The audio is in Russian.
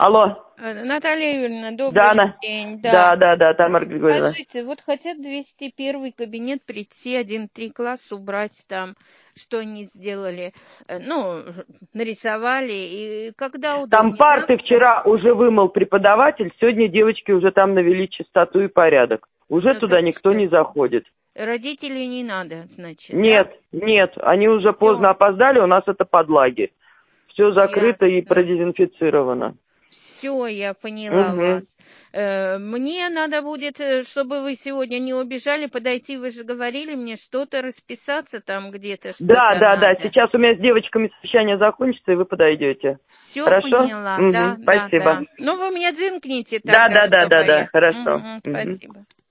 Алло. Наталья Юрьевна, добрый Да, день. да, Тамара Григорьевна. Скажите, вот хотят 201 кабинет прийти, 1-3 класс убрать там, что они сделали, нарисовали, и когда Там удобнее? парты вчера уже вымыл преподаватель, сегодня девочки уже там навели чистоту и порядок. Уже туда Так никто что, не заходит. родителей не надо, значит, Нет, они уже Всё. поздно опоздали, у нас это подлаги. Все закрыто и Ясно. продезинфицировано. Все, я поняла Угу. вас. Мне надо будет, чтобы вы сегодня не убежали, подойти, вы же говорили мне, что-то расписаться там где-то, что-то Да. надо. Сейчас у меня с девочками совещание закончится, и вы подойдете. Все Хорошо? поняла, Угу. да. Спасибо. Ну, вы меня дзынкните Да, тогда, чтобы я... хорошо. Мгм, Угу. спасибо.